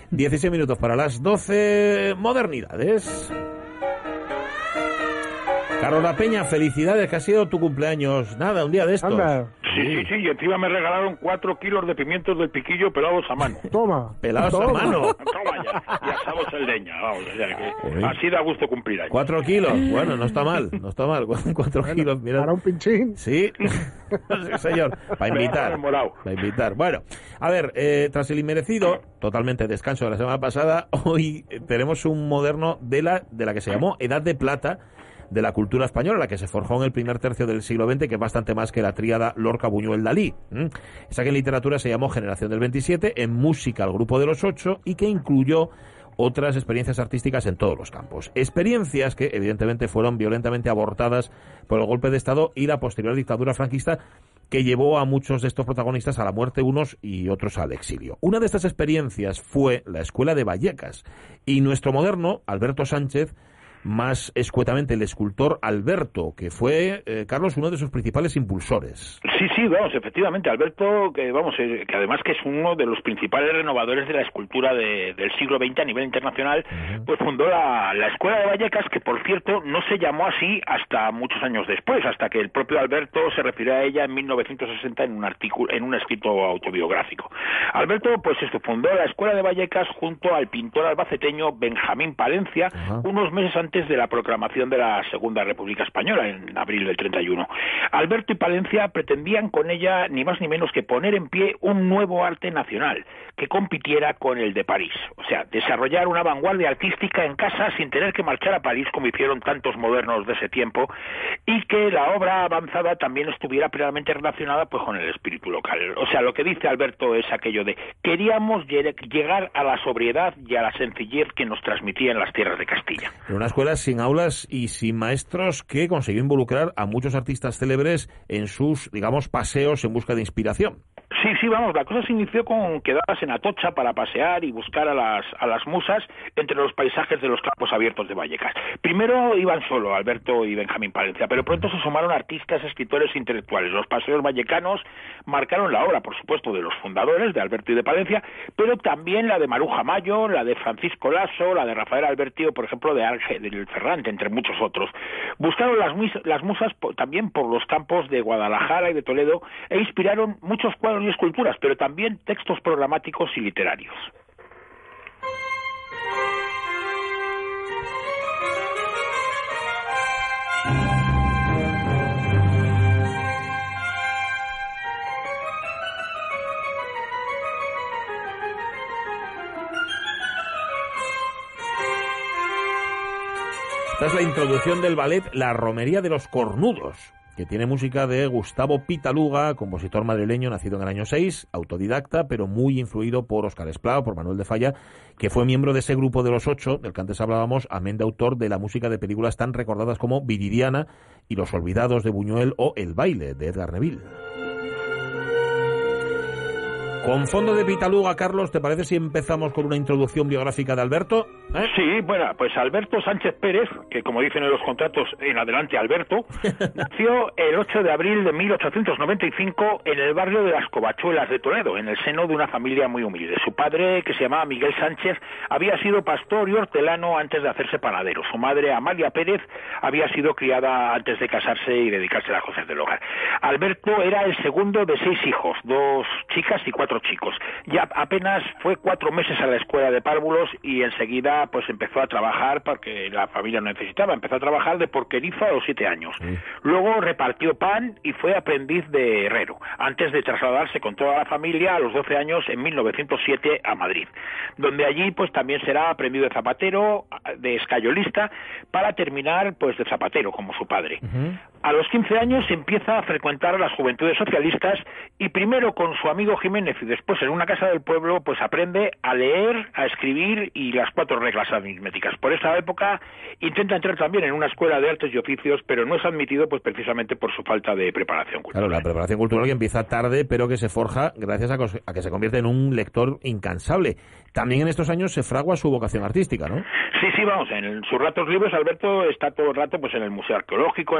16 minutos para las 12, modernidades. Carola Peña, felicidades, que ha sido tu cumpleaños. Nada, un día de estos. Anda. Sí, y encima me regalaron 4 kilos de pimientos del piquillo pelados a mano. Toma. Pelados a mano. Toma ya, y asados en leña, vamos, o sea que así da gusto cumplir años. 4 kilos, bueno, no está mal. 4 kilos, mira. Para un pinchín. Sí, sí, señor, para invitar. Bueno, a ver, tras el inmerecido, totalmente descanso de la semana pasada, hoy tenemos un moderno de la que se llamó Edad de Plata de la cultura española, la que se forjó en el primer tercio del siglo XX, que es bastante más que la tríada Lorca, Buñuel, Dalí. Esa que en literatura se llamó Generación del 27, en música el Grupo de los 8, y que incluyó otras experiencias artísticas en todos los campos. Experiencias que, evidentemente, fueron violentamente abortadas por el golpe de Estado y la posterior dictadura franquista, que llevó a muchos de estos protagonistas a la muerte, unos y otros al exilio. Una de estas experiencias fue la Escuela de Vallecas, y nuestro moderno, Alberto Sánchez, más escuetamente el escultor Alberto, que fue, Carlos, uno de sus principales impulsores. Sí, vamos, efectivamente, Alberto, que además que es uno de los principales renovadores de la escultura del siglo XX a nivel internacional, pues fundó la Escuela de Vallecas, que por cierto no se llamó así hasta muchos años después, hasta que el propio Alberto se refirió a ella en 1960 en un escrito autobiográfico. Alberto, pues fundó la Escuela de Vallecas junto al pintor albaceteño Benjamín Palencia, unos meses antes de la proclamación de la Segunda República Española, en abril del 31. Alberto y Palencia pretendían con ella ni más ni menos que poner en pie un nuevo arte nacional que compitiera con el de París. O sea, desarrollar una vanguardia artística en casa sin tener que marchar a París como hicieron tantos modernos de ese tiempo, y que la obra avanzada también estuviera plenamente relacionada pues con el espíritu local. O sea, lo que dice Alberto es aquello de: queríamos llegar a la sobriedad y a la sencillez que nos transmitían las tierras de Castilla. Una escuela sin aulas y sin maestros, que consiguió involucrar a muchos artistas célebres en sus, digamos, paseos en busca de inspiración. Sí, vamos, la cosa se inició con quedadas en Atocha para pasear y buscar a las musas entre los paisajes de los campos abiertos de Vallecas. Primero iban solo Alberto y Benjamín Palencia, pero pronto se sumaron artistas, escritores e intelectuales. Los paseos vallecanos marcaron la obra, por supuesto, de los fundadores, de Alberto y de Palencia, pero también la de Maruja Mayo, la de Francisco Lasso, la de Rafael Alberti, por ejemplo, de Ángel Ferrante, entre muchos otros. Buscaron las musas también por los campos de Guadalajara y de Toledo, e inspiraron muchos cuadros y esculturas, pero también textos programáticos y literarios. Esta es la introducción del ballet La Romería de los Cornudos, que tiene música de Gustavo Pitaluga, compositor madrileño nacido en el año 6, autodidacta, pero muy influido por Óscar Esplá, por Manuel de Falla, que fue miembro de ese grupo de los 8, del que antes hablábamos, amén de autor de la música de películas tan recordadas como Viridiana y Los Olvidados de Buñuel o El Baile de Edgar Neville. Con fondo de Pitaluga, Carlos, ¿te parece si empezamos con una introducción biográfica de Alberto? Sí, bueno, pues Alberto Sánchez Pérez, que como dicen en los contratos, en adelante Alberto, nació el 8 de abril de 1895 en el barrio de las Covachuelas de Toledo, en el seno de una familia muy humilde. Su padre, que se llamaba Miguel Sánchez, había sido pastor y hortelano antes de hacerse panadero. Su madre, Amalia Pérez, había sido criada antes de casarse y dedicarse a las cosas del hogar. Alberto era el segundo de 6 hijos, 2 chicas y 4 chicos. Ya apenas fue 4 meses a la escuela de párvulos y enseguida pues empezó a trabajar porque la familia no necesitaba. Empezó a trabajar de porquerizo a los 7 años. Luego repartió pan y fue aprendiz de herrero, antes de trasladarse con toda la familia a los 12 años en 1907 a Madrid, donde allí pues también será aprendiz de zapatero, de escayolista, para terminar pues de zapatero como su padre. A los 15 años empieza a frecuentar las juventudes socialistas y primero con su amigo Jiménez y después en una casa del pueblo pues aprende a leer, a escribir y las 4 reglas aritméticas. Por esa época intenta entrar también en una escuela de artes y oficios, pero no es admitido pues precisamente por su falta de preparación cultural. Claro, la preparación cultural que empieza tarde, pero que se forja gracias a que se convierte en un lector incansable. También en estos años se fragua su vocación artística, ¿no? Sí, vamos, en sus ratos libres Alberto está todo el rato pues en el Museo Arqueológico, en el de Reproducción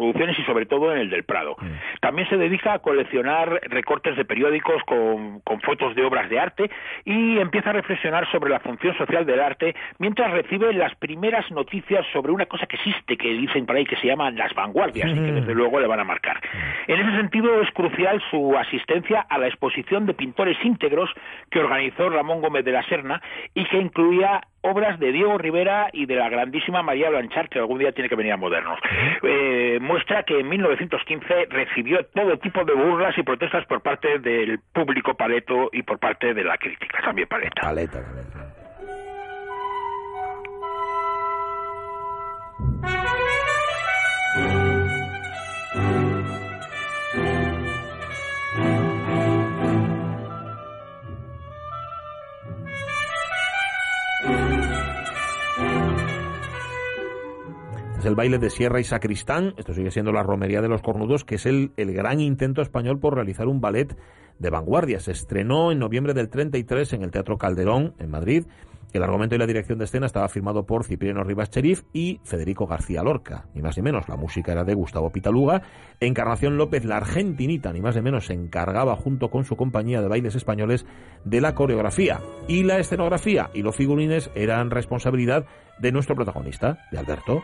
producciones y sobre todo en el del Prado. También se dedica a coleccionar recortes de periódicos con fotos de obras de arte y empieza a reflexionar sobre la función social del arte mientras recibe las primeras noticias sobre una cosa que existe, que dicen por ahí, que se llaman las vanguardias y que desde luego le van a marcar. En ese sentido es crucial su asistencia a la exposición de pintores íntegros que organizó Ramón Gómez de la Serna y que incluía obras de Diego Rivera y de la grandísima María Blanchard, que algún día tiene que venir a Modernos. Muestra que en 1915 recibió todo tipo de burlas y protestas por parte del público paleto y por parte de la crítica, también paleta. Paleta también, sí. Es el baile de Sierra y Sacristán. Esto sigue siendo la romería de los Cornudos, que es el gran intento español por realizar un ballet de vanguardia. Se estrenó en noviembre del 33 en el Teatro Calderón, en Madrid. El argumento y la dirección de escena estaba firmado por Cipriano Rivas Cherif y Federico García Lorca, ni más ni menos. La música era de Gustavo Pitaluga. Encarnación López, la argentinita, ni más ni menos, se encargaba junto con su compañía de bailes españoles de la coreografía. Y la escenografía y los figurines eran responsabilidad de nuestro protagonista, de Alberto.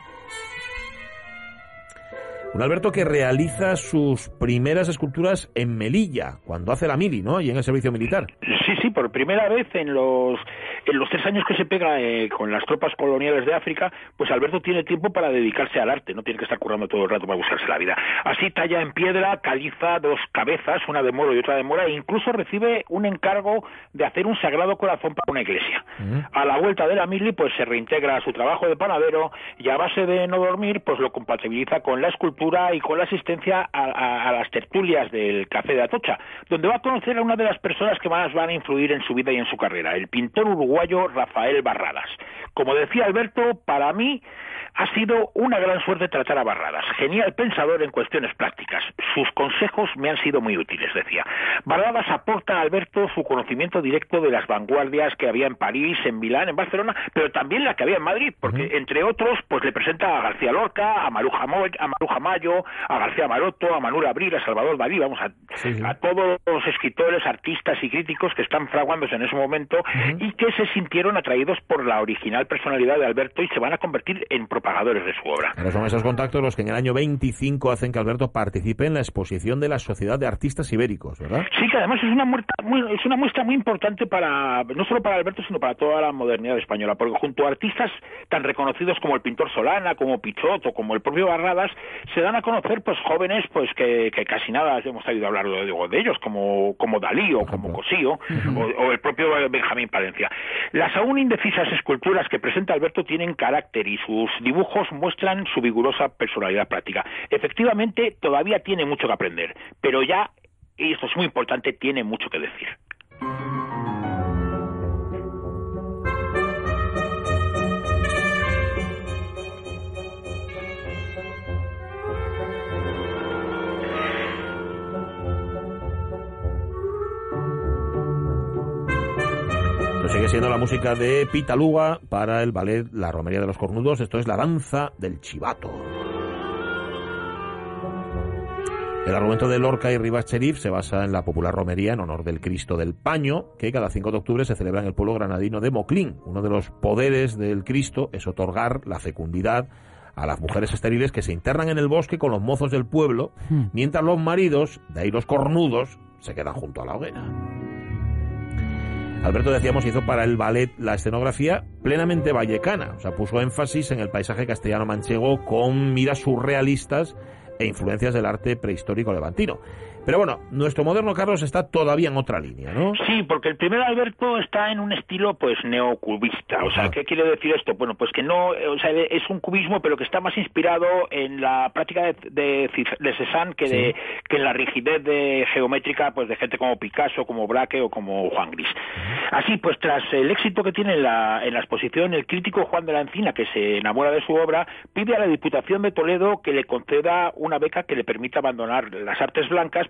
Un Alberto que realiza sus primeras esculturas en Melilla, cuando hace la mili, ¿no? Y en el servicio militar. Sí, por primera vez en los 3 años que se pega con las tropas coloniales de África, pues Alberto tiene tiempo para dedicarse al arte, no tiene que estar currando todo el rato para buscarse la vida. Así talla en piedra, caliza 2 cabezas, una de moro y otra de mora, e incluso recibe un encargo de hacer un Sagrado Corazón para una iglesia. A la vuelta de la mili, pues se reintegra a su trabajo de panadero y a base de no dormir, pues lo compatibiliza con la escultura y con la asistencia a las tertulias del Café de Atocha, donde va a conocer a una de las personas que más van a influir en su vida y en su carrera, el pintor uruguayo Rafael Barradas. Como decía Alberto, para mí ha sido una gran suerte tratar a Barradas, genial pensador en cuestiones prácticas. Sus consejos me han sido muy útiles, decía. Barradas aporta a Alberto su conocimiento directo de las vanguardias que había en París, en Milán, en Barcelona, pero también la que había en Madrid, porque entre otros, pues le presenta a García Lorca, a Maruja Mayo, a García Maroto, a Manuel Abril, a Salvador Dalí, a todos los escritores, artistas y críticos que están fraguándose en ese momento y que se sintieron atraídos por la original personalidad de Alberto y se van a convertir en propagadores de su obra. Pero son esos contactos los que en el año 25 hacen que Alberto participe en la exposición de la Sociedad de Artistas Ibéricos, ¿verdad? Sí, que además es una muestra muy importante no solo para Alberto, sino para toda la modernidad española, porque junto a artistas tan reconocidos como el pintor Solana, como Pichot o como el propio Barradas, se dan a conocer pues jóvenes pues que casi nada hemos oído hablar de ellos, como Dalí o como Cosío o el propio Benjamín Palencia. Las aún indecisas esculturas que presenta Alberto tienen carácter y sus dibujos muestran su vigorosa personalidad práctica. Efectivamente, todavía tiene mucho que aprender, pero ya, y esto es muy importante, tiene mucho que decir. Sigue siendo la música de Pitaluga para el ballet La Romería de los Cornudos. Esto es La Danza del Chivato. El argumento de Lorca y Rivas Cherif se basa en la popular romería en honor del Cristo del Paño, que cada 5 de octubre se celebra en el pueblo granadino de Moclín. Uno de los poderes del Cristo es otorgar la fecundidad a las mujeres estériles que se internan en el bosque con los mozos del pueblo, mientras los maridos, de ahí los cornudos, se quedan junto a la hoguera. Alberto, decíamos, hizo para el ballet la escenografía plenamente vallecana, o sea, puso énfasis en el paisaje castellano-manchego con miras surrealistas e influencias del arte prehistórico levantino. Pero bueno, nuestro moderno Carlos está todavía en otra línea, ¿no? Sí, porque el primer Alberto está en un estilo pues neocubista. O sea, ¿qué quiere decir esto? Bueno, pues que no, o sea, es un cubismo, pero que está más inspirado en la práctica de Cézanne que en la rigidez geométrica pues de gente como Picasso, como Braque o como Juan Gris. Así pues, tras el éxito que tiene en la exposición, el crítico Juan de la Encina, que se enamora de su obra, pide a la Diputación de Toledo que le conceda una beca que le permita abandonar las artes blancas,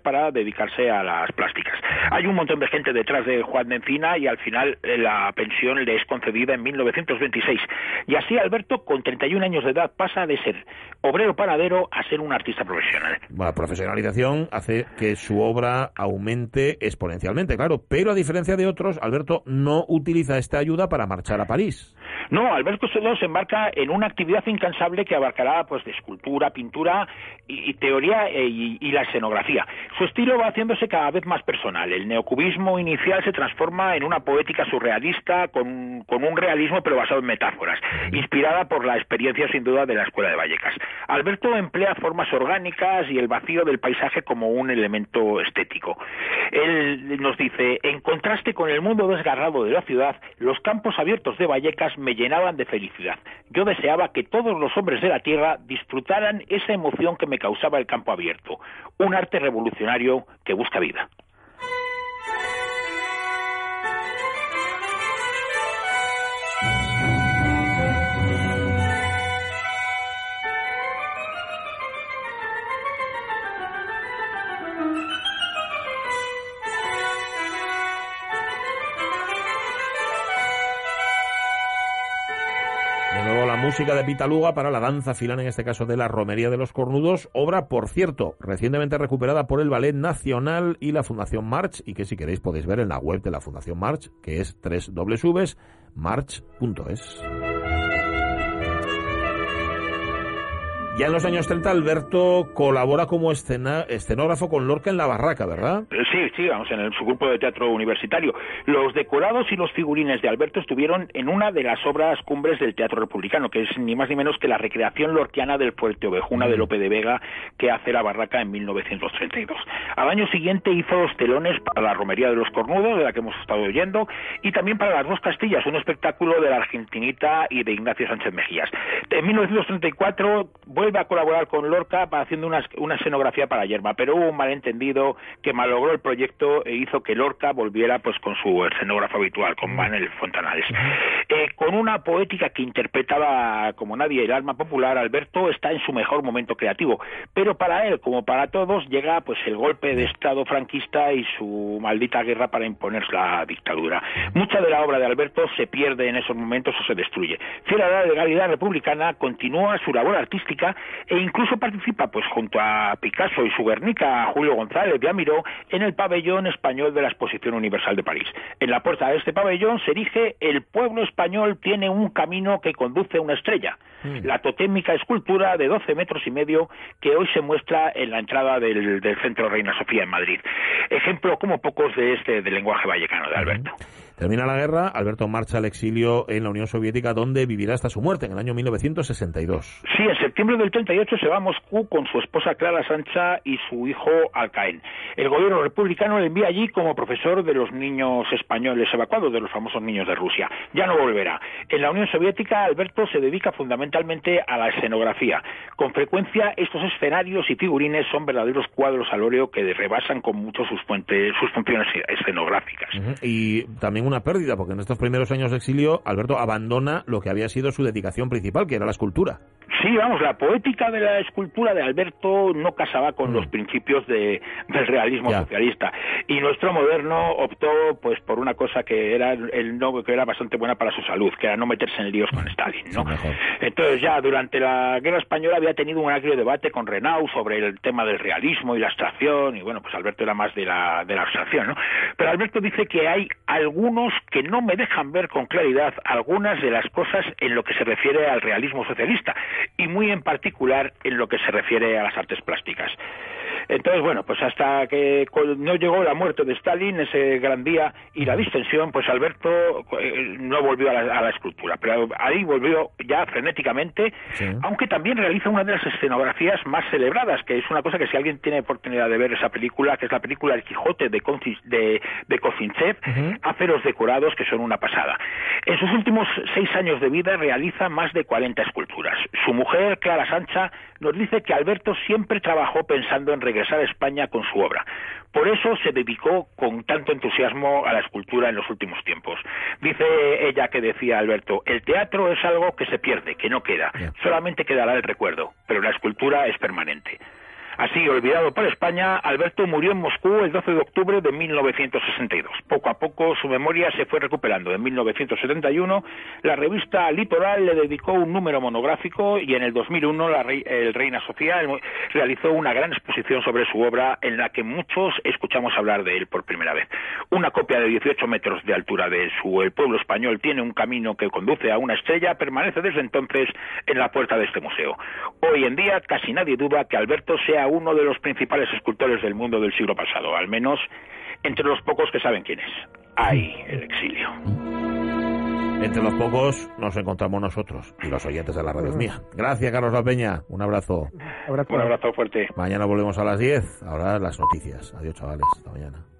para dedicarse a las plásticas. Hay un montón de gente detrás de Juan de Encina y al final la pensión le es concedida en 1926. Y así Alberto, con 31 años de edad, pasa de ser obrero panadero a ser un artista profesional. La profesionalización hace que su obra aumente exponencialmente, claro, pero a diferencia de otros, Alberto no utiliza esta ayuda para marchar a París. No, Alberto Soto se embarca en una actividad incansable que abarcará pues de escultura, pintura y teoría y la escenografía. Su estilo va haciéndose cada vez más personal. El neocubismo inicial se transforma en una poética surrealista con un realismo pero basado en metáforas, inspirada por la experiencia sin duda de la Escuela de Vallecas. Alberto emplea formas orgánicas y el vacío del paisaje como un elemento estético. Él nos dice: en contraste con el mundo desgarrado de la ciudad, los campos abiertos de Vallecas me llenaban de felicidad. Yo deseaba que todos los hombres de la tierra disfrutaran esa emoción que me causaba el campo abierto, un arte revolucionario que busca vida. Música de Pitaluga para la danza final, en este caso de la Romería de los Cornudos, obra, por cierto, recientemente recuperada por el Ballet Nacional y la Fundación March, y que si queréis podéis ver en la web de la Fundación March, que es www.march.es. Ya en los años 30, Alberto colabora como escenógrafo con Lorca en La Barraca, ¿verdad? Sí, vamos, en su grupo de teatro universitario. Los decorados y los figurines de Alberto estuvieron en una de las obras cumbres del teatro republicano, que es ni más ni menos que la recreación lorquiana del Fuerte Ovejuna de Lope de Vega, que hace La Barraca en 1932. Al año siguiente hizo los telones para la Romería de los Cornudos, de la que hemos estado oyendo, y también para Las Dos Castillas, un espectáculo de la Argentinita y de Ignacio Sánchez Mejías. En 1934 vuelve a colaborar con Lorca haciendo una escenografía para Yerma, pero hubo un malentendido que malogró el proyecto e hizo que Lorca volviera pues con su escenógrafo habitual, con Manuel Fontanals. Con una poética que interpretaba como nadie el alma popular, Alberto está en su mejor momento creativo, pero para él, como para todos, llega pues el golpe de Estado franquista y su maldita guerra para imponer la dictadura. Mucha de la obra de Alberto se pierde en esos momentos o se destruye. Fiel a la legalidad republicana, continúa su labor artística e incluso participa pues junto a Picasso y su Guernica, Julio González de Amiró, en el pabellón español de la Exposición Universal de París. En la puerta de este pabellón se erige "El pueblo español tiene un camino que conduce a una estrella", la totémica escultura de 12 metros y medio que hoy se muestra en la entrada del Centro Reina Sofía en Madrid. Ejemplo como pocos del lenguaje vallecano de Alberto. Termina la guerra, Alberto marcha al exilio en la Unión Soviética, donde vivirá hasta su muerte en el año 1962. Sí, en septiembre del 38 se va a Moscú con su esposa Clara Sancha y su hijo Alcaén. El gobierno republicano le envía allí como profesor de los niños españoles evacuados, de los famosos niños de Rusia. Ya no volverá. En la Unión Soviética, Alberto se dedica fundamentalmente a la escenografía. Con frecuencia, estos escenarios y figurines son verdaderos cuadros al óleo que rebasan con mucho sus funciones escenográficas. Y también una pérdida, porque en estos primeros años de exilio, Alberto abandona lo que había sido su dedicación principal, que era la escultura. Sí, vamos, la poética de la escultura de Alberto no casaba con los principios del realismo socialista, y nuestro moderno optó pues por una cosa que era bastante buena para su salud, que era no meterse en líos con Stalin, ¿no? Sí, entonces ya durante la Guerra Española había tenido un agrio debate con Renaud sobre el tema del realismo y la abstracción, y bueno, pues Alberto era más de la abstracción, ¿no? Pero Alberto dice que hay algunos que no me dejan ver con claridad algunas de las cosas en lo que se refiere al realismo socialista, y muy en particular en lo que se refiere a las artes plásticas. Entonces, bueno, pues hasta que no llegó la muerte de Stalin, ese gran día, y la distensión, pues Alberto no volvió a la escultura, pero ahí volvió ya frenéticamente, aunque también realiza una de las escenografías más celebradas, que es una cosa que si alguien tiene oportunidad de ver esa película, que es la película El Quijote de Kozintsev, hace los decorados que son una pasada. En sus últimos 6 años de vida realiza más de 40 esculturas. Su mujer, Clara Sancha, nos dice que Alberto siempre trabajó pensando en regresar a España con su obra. Por eso se dedicó con tanto entusiasmo a la escultura en los últimos tiempos. Dice ella que decía Alberto: el teatro es algo que se pierde, que no queda, solamente quedará el recuerdo, pero la escultura es permanente. Así, olvidado por España, Alberto murió en Moscú el 12 de octubre de 1962. Poco a poco su memoria se fue recuperando. En 1971, la revista Litoral le dedicó un número monográfico y en el 2001 el Reina Sofía realizó una gran exposición sobre su obra en la que muchos escuchamos hablar de él por primera vez. Una copia de 18 metros de altura de El pueblo español tiene un camino que conduce a una estrella, permanece desde entonces en la puerta de este museo. Hoy en día casi nadie duda que Alberto sea uno de los principales escultores del mundo del siglo pasado, al menos entre los pocos que saben quién es. ¡Ay, el exilio! Entre los pocos nos encontramos nosotros y los oyentes de la radio mía. Gracias, Carlos La Peña. Un abrazo. Un abrazo fuerte. Mañana volvemos a las 10. Ahora las noticias. Adiós, chavales. Hasta mañana.